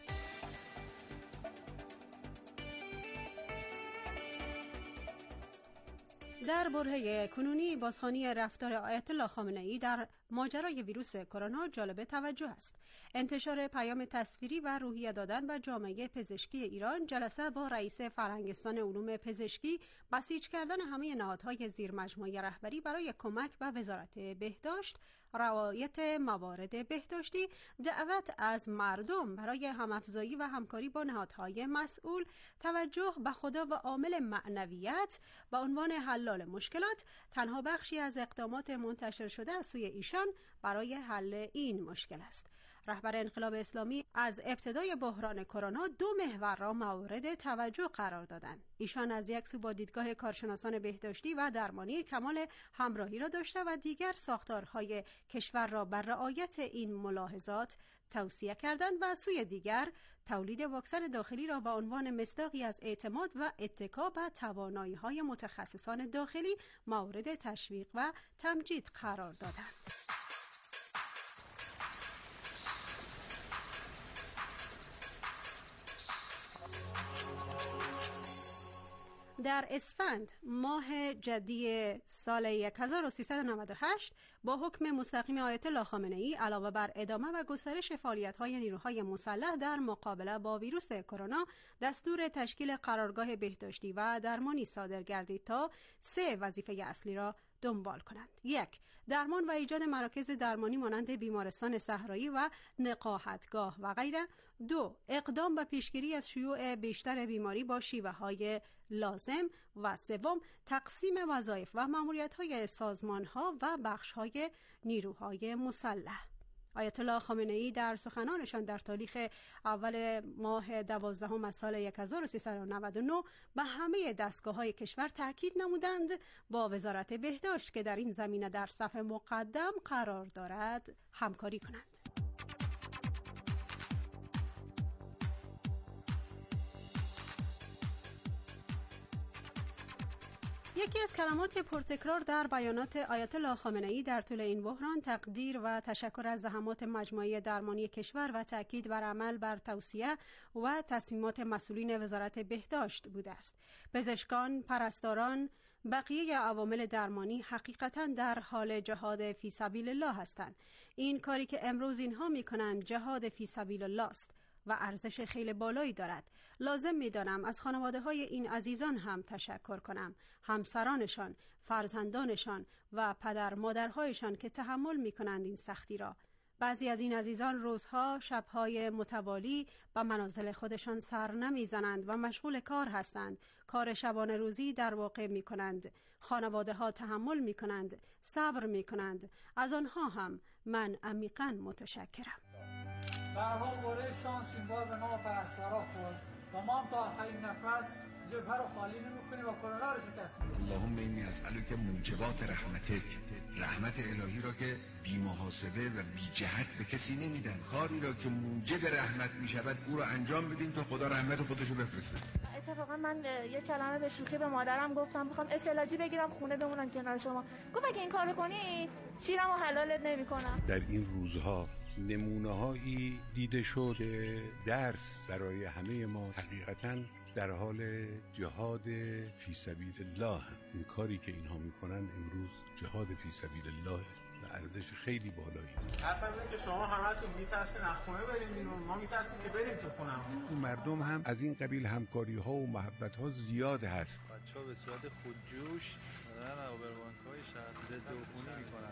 در برهه کنونی بازخوانی رفتار آیت الله خامنه‌ای در ماجرای ویروس کرونا جالب توجه است. انتشار پیام تصویری و روحیه دادن به جامعه پزشکی ایران، جلسه با رئیس فرهنگستان علوم پزشکی، بسیج کردن همه نهادهای زیر مجموعه رهبری برای کمک به وزارت بهداشت، رعایت موارد بهداشتی، دعوت از مردم برای هم‌افزایی و همکاری با نهادهای مسئول، توجه به خدا و عامل معنویت به عنوان حلال مشکلات، تنها بخشی از اقدامات منتشر شده از سوی ایشان برای حل این مشکل است. رهبر انقلاب اسلامی از ابتدای بحران کرونا دو محور را مورد توجه قرار دادند. ایشان از یک سو با دیدگاه کارشناسان بهداشتی و درمانی کمال همراهی را داشته و دیگر ساختارهای کشور را بر رعایت این ملاحظات توصیه کردند و از سوی دیگر تولید واکسن داخلی را به عنوان مصداقی از اعتماد و اتکا به توانایی‌های متخصصان داخلی مورد تشویق و تمجید قرار دادند. در اسفند ماه جدی سال هزار و سیصد و نود و هشت با حکم مستقیم آیت الله خامنه‌ای علاوه بر ادامه و گسترش فعالیت‌های نیروهای مسلح در مقابله با ویروس کرونا، دستور تشکیل قرارگاه بهداشتی و درمانی صادر گردید تا سه وظیفه اصلی را دنبال کنند. یک، درمان و ایجاد مراکز درمانی مانند بیمارستان صحرایی و نقاهتگاه و غیره. دو، اقدام به پیشگیری از شیوع بیشتر بیماری با شیوه‌های لازم. و سوم، تقسیم وظایف و مأموریت‌های سازمان‌ها و بخش‌های نیروهای مسلح. آیت الله خامنه‌ای در سخنانشان در تاریخ اول ماه دوازدهم از سال هزار و سیصد و نود و نه به همه دستگاه‌های کشور تاکید نمودند با وزارت بهداشت که در این زمینه در صف مقدم قرار دارد همکاری کنند. یکی از کلمات پرتکرار در بیانات آیت الله خامنه‌ای در طول این بحران تقدیر و تشکر از زحمات مجموعه درمانی کشور و تاکید بر عمل بر توصیه و تصمیمات مسئولین وزارت بهداشت بوده است. پزشکان، پرستاران، بقیه عوامل درمانی حقیقتاً در حال جهاد فی سبیل الله هستند. این کاری که امروز اینها می‌کنند جهاد فی سبیل الله است و ارزش خیلی بالایی دارد. لازم می‌دانم از خانواده‌های این عزیزان هم تشکر کنم، همسرانشان، فرزندانشان و پدر مادرهایشان که تحمل می‌کنند این سختی را. بعضی از این عزیزان روزها، شب‌های متوالی به منازل خودشان سر نمی‌زنند و مشغول کار هستند. کار شبانه روزی در واقع می‌کنند. خانواده‌ها تحمل می‌کنند، صبر می‌کنند. از آنها هم من عمیقاً متشکرم. به هر حال دوره شانس این بار به نام پرستارا خورد و ما هم تا آخرین نفس جبهه رو خالی نمی‌کنیم و کرونا رو شکست میدیم. اللهم اینی اسألک موجبات رحمتک، رحمت الهی را که بی محاسبه و بی جهت به کسی نمیدن. کاری را که موجب رحمت میشود او را انجام بدیم تا خدا رحمت خودش رو بفرسته. اتفاقا من یک کلمه به شوخی به مادرم گفتم میخوام استعلاجی بگیرم خونه بمونم کنار شما. گفت اگه این کارو کنی شیرمو حلالت نمی‌کنم. در این روزها نمونه‌هایی دیده شد که درس برای همه ما حقیقتاً در حال جهاد فی سبیل الله. این کاری که اینها میکنن امروز جهاد فی سبیل الله و ارزش خیلی بالایی داره. حرف اینه که شما همتون میترسین از خونه بریم بیرون، ما میترسیم که بریم تو خونمون. مردم هم از این قبیل همکاری ها و محبت ها زیاد هست. بچه‌ها به صورت خودجوش دارن اوبربانک‌های شهر ضد عفونی میکنن.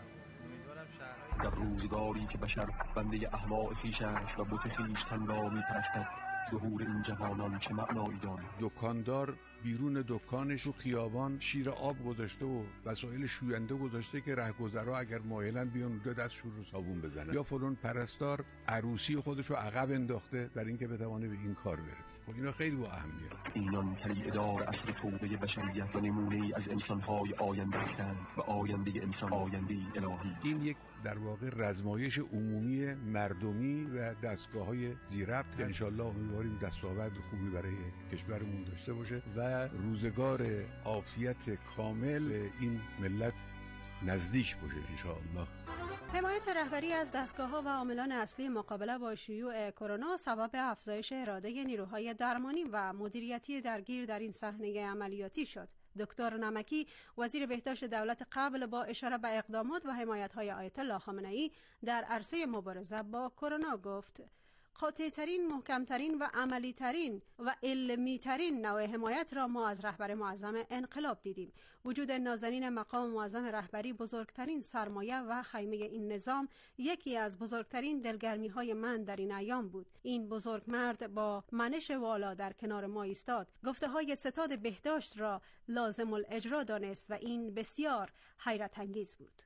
در روزگاری که بشر بنده اهواء خویش است و بت خویشتن را می‌پرستد، ظهور این جوانان که معنایی دارد. دکاندار بیرون دکانش رو خیابان شیر آب گذاشته و وسایل شوینده گذاشته که رهگذرا اگر مایلن بیان اونجا دستشون رو صابون بزنن. یا فلان پرستار عروسی خودش رو عقب انداخته برای اینکه بتونه به این کار برسه. خب اینا خیلی با اهمیت. اینان طریق‌دار عصر توبه بشریت و نمونه‌ای از انسان‌های آینده هستند و آینده انسان آینده الهی. این یک در واقع رزمایش عمومی مردمی و دستگاه‌های ذی‌ربط که انشالله امیدواریم دستاورد خوبی برای کشورمون داشته باشه و روزگار عافیت کامل به این ملت نزدیک باشه انشالله. حمایت رهبری از دستگاه‌ها و عاملان اصلی مقابله با شیوع کرونا سبب افزایش اراده نیروهای درمانی و مدیریتی درگیر در این صحنه عملیاتی شد. دکتر نمکی وزیر بهداشت دولت قبل با اشاره به اقدامات و حمایت‌های آیت الله خامنه‌ای در عرصه مبارزه با کرونا گفت: قاطع‌ترین، محکم‌ترین و عملی‌ترین و علمی‌ترین نوع حمایت را ما از رهبر معظم انقلاب دیدیم. وجود نازنین مقام معظم رهبری بزرگترین سرمایه و خیمه این نظام یکی از بزرگترین دلگرمی‌های من در این ایام بود. این بزرگ مرد با منش والا در کنار ما ایستاد. گفته‌های ستاد بهداشت را لازم الاجرا دانست و این بسیار حیرت انگیز بود.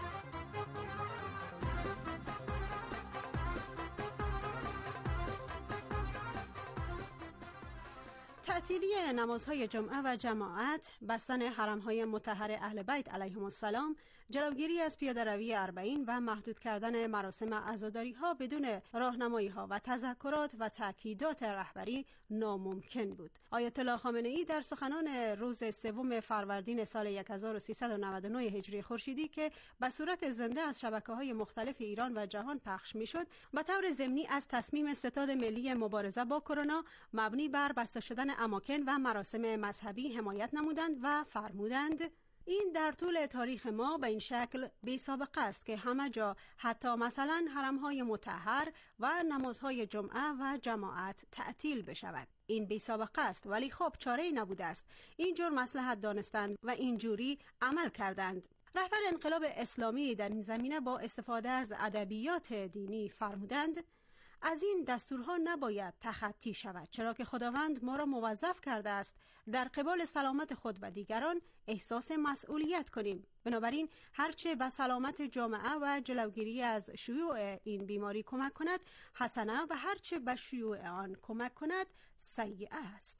تعطیلی نمازهای جمعه و جماعت، بستن حرمهای مطهر اهل بیت علیهم السلام، جلوگیری از پیاده‌روی اربعین و محدود کردن مراسم عزاداری‌ها بدون راهنمایی‌ها و تذکرات و تأکیدات رهبری ناممکن بود. آیت الله خامنه‌ای در سخنان روز سوم فروردین سال هزار و سیصد و نود و نه هجری خورشیدی که به صورت زنده از شبکه‌های مختلف ایران و جهان پخش می‌شد، به طور ضمنی از تصمیم ستاد ملی مبارزه با کرونا مبنی بر بسته شدن اماکن و مراسم مذهبی حمایت نمودند و فرمودند: این در طول تاریخ ما به این شکل بی سابقه است که همه جا حتی مثلا حرمهای مطهر و نمازهای جمعه و جماعت تعطیل بشود. این بی سابقه است، ولی خب چاره‌ای نبوده است. اینجور مصلحت دانستند و اینجوری عمل کردند. رهبر انقلاب اسلامی در این زمینه با استفاده از ادبیات دینی فرمودند: از این دستورها نباید تخطی شود، چرا که خداوند ما را موظف کرده است در قبال سلامت خود و دیگران احساس مسئولیت کنیم. بنابراین هرچه به سلامت جامعه و جلوگیری از شیوع این بیماری کمک کند حسنه و هرچه به شیوع آن کمک کند سیئه است.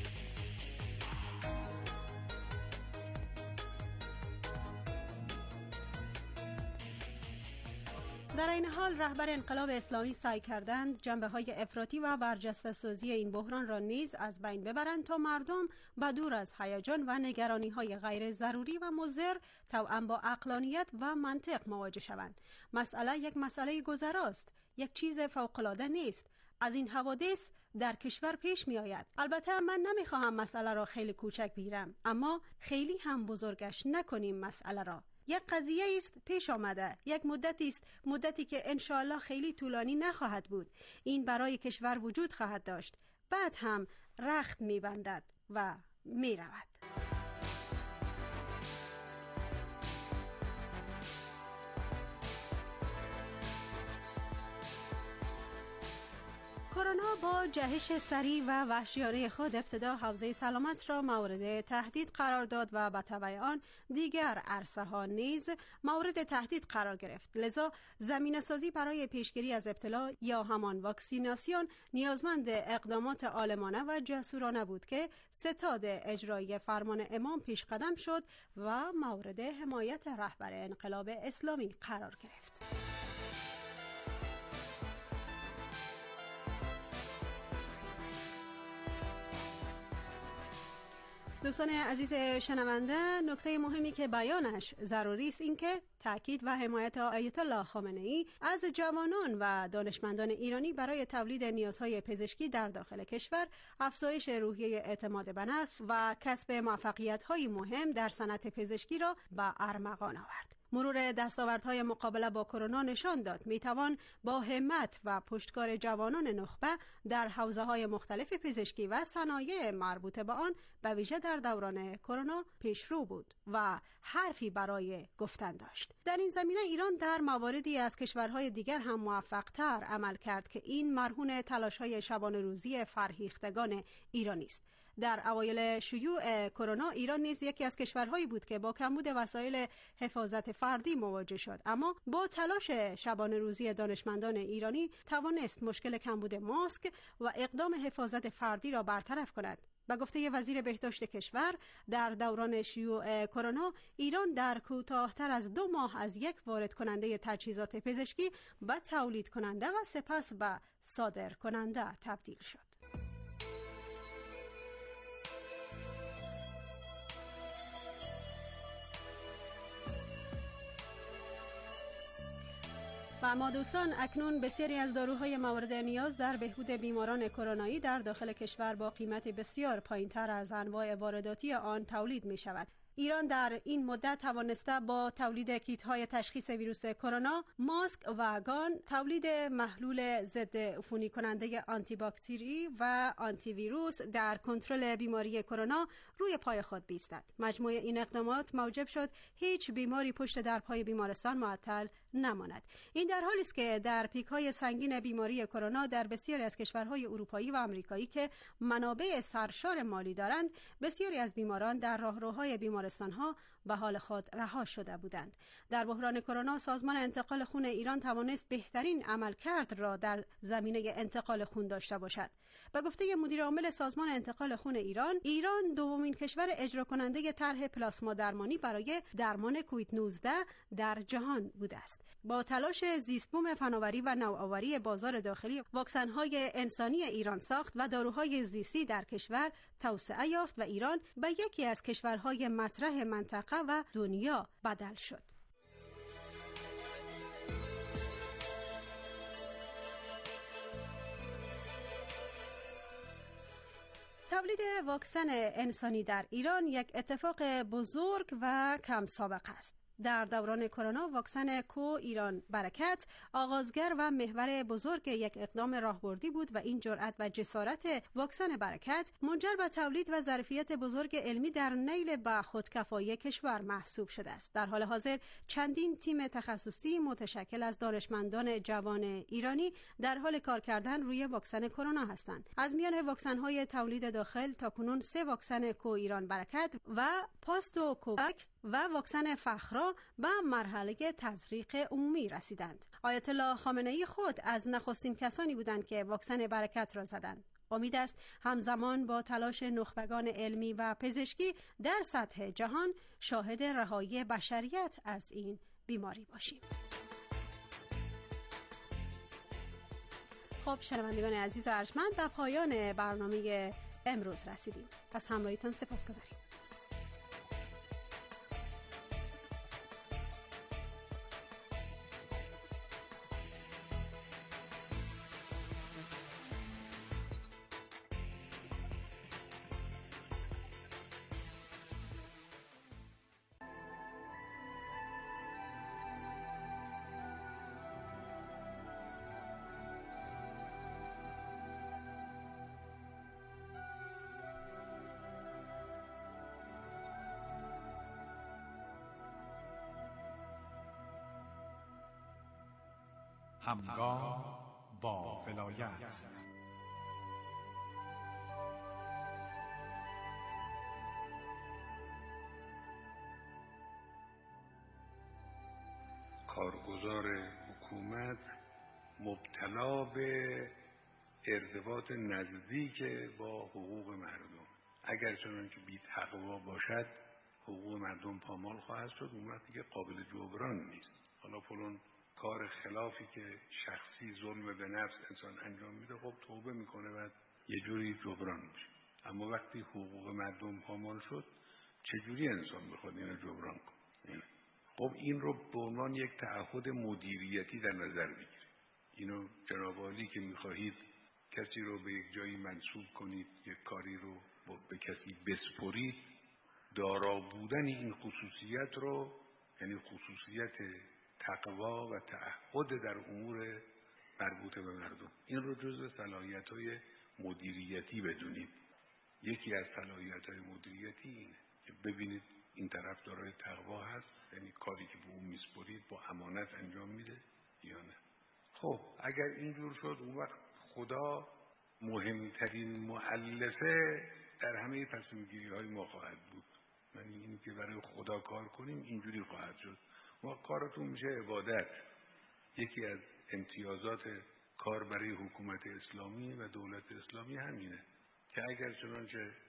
در این حال رهبر انقلاب اسلامی سعی کردند جنبه‌های افراطی و برجسته‌سازی این بحران را نیز از بین ببرند تا مردم به دور از هیجان و نگرانی‌های غیر ضروری و مضر توأم با عقلانیت و منطق مواجه شوند. مسئله یک مسئله گذراست، یک چیز فوق‌العاده نیست. از این حوادث در کشور پیش می آید. البته من نمی خواهم مسئله را خیلی کوچک بگیرم، اما خیلی هم بزرگش نکنیم مسئله را. یک قضیه است پیش آمده، یک مدتی است، مدتی که انشاءالله خیلی طولانی نخواهد بود. این برای کشور وجود خواهد داشت، بعد هم رخت می بندد و می رود. کرونا با جهش سریع و وحشیانه خود ابتدا حوزه سلامت را مورد تهدید قرار داد و به تبع آن دیگر عرصه ها نیز مورد تهدید قرار گرفت. لذا زمینه سازی برای پیشگیری از ابتلا یا همان واکسیناسیون نیازمند اقدامات عالمانه و جسورانه بود که ستاد اجرایی فرمان امام پیش قدم شد و مورد حمایت رهبر انقلاب اسلامی قرار گرفت. دوستان عزیز شنونده، نکته مهمی که بیانش ضروری است این که تأکید و حمایت آیت الله خامنه‌ای از جوانان و دانشمندان ایرانی برای تولید نیازهای پزشکی در داخل کشور، افزایش روحیه اعتماد به نفس و کسب موفقیت‌های مهم در صنعت پزشکی را به ارمغان آورد. مرور دستاوردهای مقابله با کرونا نشان داد میتوان با همت و پشتکار جوانان نخبه در حوزه‌های مختلف پزشکی و صنایع مربوط به آن به ویژه در دوران کرونا پیشرو بود و حرفی برای گفتن داشت. در این زمینه ایران در مواردی از کشورهای دیگر هم موفق‌تر عمل کرد که این مرهون تلاش‌های شبانه روزی فرهیختگان ایرانی است. در اوایل شیوع کرونا ایران نیز یکی از کشورهایی بود که با کمبود وسایل حفاظت فردی مواجه شد، اما با تلاش شبانه روزی دانشمندان ایرانی توانست مشکل کمبود ماسک و اقدام حفاظت فردی را برطرف کند. به گفته وزیر بهداشت کشور، در دوران شیوع کرونا ایران در کوتاه‌تر از دو ماه از یک وارد کننده تجهیزات پزشکی به تولید کننده و سپس به صادر کننده تبدیل شد. و اما دوستان، اکنون بسیاری از داروهای مورد نیاز در بهبود بیماران کرونایی در داخل کشور با قیمت بسیار پایین‌تر از انواع وارداتی آن تولید می شود. ایران در این مدت توانسته با تولید کیت‌های تشخیص ویروس کرونا، ماسک و گان، تولید محلول ضد عفونی کننده آنتی باکتری و آنتی ویروس در کنترل بیماری کرونا روی پای خود بایستد. مجموع این اقدامات موجب شد هیچ بیماری پشت در پای بیمارستان معطل نماند. این در حالی است که در پیک‌های سنگین بیماری کرونا در بسیاری از کشورهای اروپایی و آمریکایی که منابع سرشار مالی دارند، بسیاری از بیماران در راهروهای بیمارستان‌ها به حال خود رها شده بودند. در بحران کرونا سازمان انتقال خون ایران توانست بهترین عملکرد را در زمینه انتقال خون داشته باشد. به گفته مدیر عامل سازمان انتقال خون ایران، ایران دومین کشور اجرا کننده طرح پلاسما درمانی برای درمان کووید نوزده در جهان بوده است. با تلاش زیستبوم فناوری و نوآوری بازار داخلی، واکسن‌های انسانی ایران ساخت و داروهای زیستی در کشور توسعه یافت و ایران به یکی از کشورهای مطرح منطقه و دنیا بدل شد. تولید واکسن انسانی در ایران یک اتفاق بزرگ و کم سابقه است. در دوران کرونا واکسن کو ایران برکت آغازگر و محور بزرگ یک اقدام راهبردی بود و این جرأت و جسارت واکسن برکت منجر به تولید و ظرفیت بزرگ علمی در نیل به خودکفایی کشور محسوب شده است. در حال حاضر چندین تیم تخصصی متشکل از دانشمندان جوان ایرانی در حال کار کردن روی واکسن کرونا هستند. از میان واکسن‌های تولید داخل تاکنون سه واکسن کو ایران برکت و پاستو کووک و واکسن فخرا به مرحله تزریق عمومی رسیدند. آیت الله خامنه‌ای خود از نخستین کسانی بودند که واکسن برکت را زدند. امید است همزمان با تلاش نخبگان علمی و پزشکی در سطح جهان شاهد رهایی بشریت از این بیماری باشیم. خب شنوندگان عزیز و ارجمند، به پایان برنامه امروز رسیدیم. از همراهیتان سپاسگزاریم. همگام با ولایت. کارگزار حکومت مبتلا به ارتباط نزدیک با حقوق مردم، اگر چنانکه بی تقوا باشد حقوق مردم پامال خواهد شد. اون وقتی که قابل جبران نیست. حالا فلان کار خلافی که شخصی ظلم به نفس انسان انجام میده، خب توبه میکنه و یه جوری جبران میشه. اما وقتی حقوق مردم پامال شد، چجوری انسان بخواد اینو جبران کنه؟ خب این رو به عنوان یک تعهد مدیریتی در نظر بگیرید. اینو جناب عالی که میخواهید کسی رو به یک جایی منصوب کنید، یک کاری رو به کسی بسپرید، دارا بودن این خصوصیت رو یعنی خصوصیت تقوا و تعهد در امور مربوطه به مردم. این رو جزء صلاحیت‌های مدیریتی بدونید. یکی از صلاحیت‌های مدیریتی اینه که ببینید این طرف دارای تقوا هست، یعنی کاری که به اون میسپرید با امانت انجام میده یا نه. خب اگر اینجور شد اون وقت خدا مهمترین مؤلفه در همه تصمیم گیری های ما خواهد بود. یعنی اینی که برای خدا کار کنیم اینجوری خواهد شد. ما کارتون میشه عبادت. یکی از امتیازات کار برای حکومت اسلامی و دولت اسلامی همینه که اگر چنانچه